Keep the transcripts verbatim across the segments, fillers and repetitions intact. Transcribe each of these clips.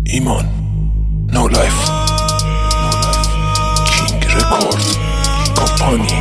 İman, No Life, King Record Company.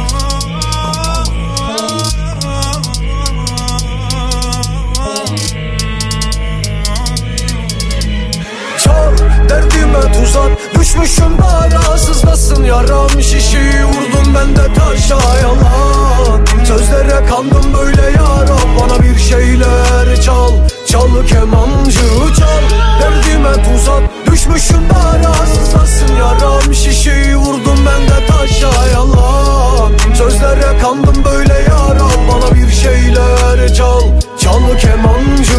Çal derdime tuzak, düşmüşüm belasızdasın. Yaram şişi vurdum ben de taşa yalan. Sözlere kandım böyle yaram, bana bir şeyler çal. Çal kemancı çal, derdime tuzak, düşmüşüm belasızdasın. Yaram şişi vurdum ben de taşa yalan. Sözlere kandım böyle yaram, bana bir şeyler çal. Çal kemancı.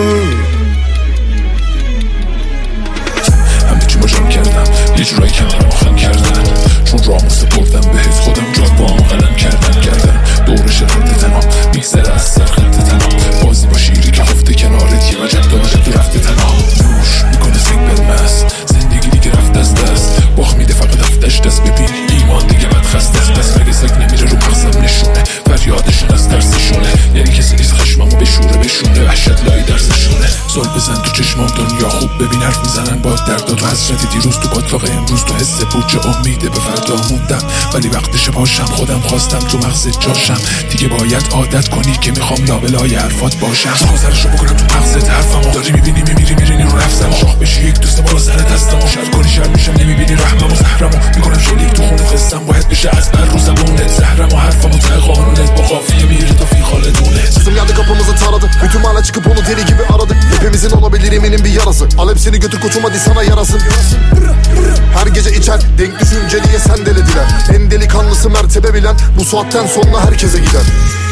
مجرم کردم یه جورایی کنارم خم کردن، چون رامو سپردم بهت خودم جات با هم قلم کردن. کردم دورش رد تنام میگذره از سر خط تنام. بازی با شیری که خفته کنارت یه وجب داره تو رفته تنام. نوش میکنه سنگ بدمست، زندگی دیگه رفت از دست. باخ میده فقط هفتش دست. ببین ایمان دیگه بد خسته است، پس مگه سگ نمیره رو مغزم نشونه. فریادشون از ترسشونه، یعنی کسی نیست خشممو بشوره بشونه. وحشت لای درسشونه. زل بزن تو چشمام دنیا خوب ببین، حرف میزنن با درد و حسرت دیروز تو باطلاق امروز. تو حس پوچ امیده به فردا موندم، ولی وقتش باشم خودم خواستم تو مغز جاشم. دیگه باید عادت کنی که میخوام لابلای حرفات باشم. گذرشو بکنم تو مغزت حرفمو داری میبینی میمیری میرینی رو نفسم. شاخ بشی یک دوست بالا سر دستمو، شر کنی شر میشم نمیبینی رحممو زهرمو. میکنم شلیک تو خونه قصم باید بشه از بر رو زبونت. زهرمو حرفمو ته قانونت با قافیه میری تا فی خالدونه. Kızım geldi kapımızı taradı, bütün mahalle çıkıp onu deli gibi aradı. Hepimizin olabilir eminim bir yarası. Al hepsini götür koçum hadi sana yarasın. Her gece içer denk düşünceliye sen delediler. En delikanlısı mertebe bilen bu saatten sonra herkese gider.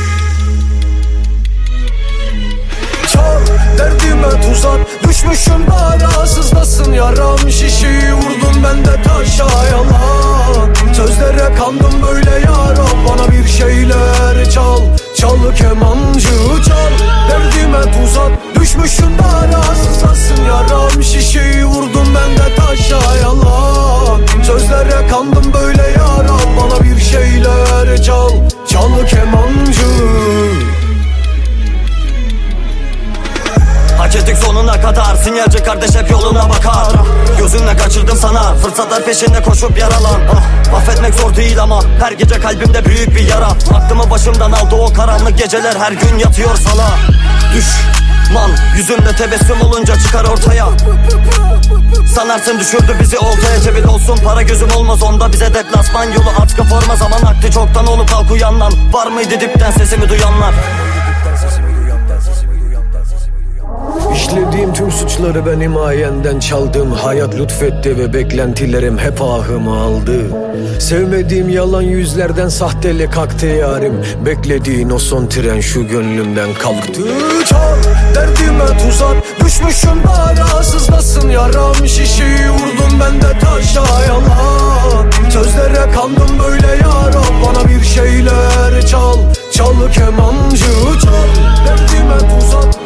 Çal derdime tuzak, düşmüşüm belasızdasın. Yaram şişi vurdum ben de taşa yalan. Sözlere kandım böyle yaram, bana bir şeyler çal. Çal kemancı çal, derdime tuzak, düşmüşüm belasızdasın. Yaram şişi vurdum ben de taşa yalan. Sözlere kandım böyle yaram, bana bir şeyler çal. Çal kemancı. Hak ettik sonuna kadar, sinyalci kardeş hep yoluna bakar. Gözünle kaçırdım sana, fırsatlar peşinde koşup yaralan. ah, Affetmek zor değil ama her gece kalbimde büyük bir yara. Aklımı başımdan aldı o karanlık geceler, her gün yatıyor sala. Düşman yüzünde tebessüm olunca çıkar ortaya. Sanarsın düşürdü bizi oltaya, cebin olsun para gözüm olmaz onda. Bize deplasman yolu atkı forma, zaman aklı çoktan olup kalk uyandan. Var mıydı dipten sesimi duyanlar? İşlediğim tüm suçları ben himayenden çaldım. Hayat lütfetti ve beklentilerim hep ahımı aldı. Sevmediğim yalan yüzlerden sahtelik aktı yarim. Beklediğin o son tren şu gönlümden kalktı. Çal derdime tuzak, düşmüşüm belasızdasın. Yaram şişi vurdum ben de taşa yalan. Sözlere kandım böyle yaram, bana bir şeyler çal. Çal kemancı çal, derdime tuzak,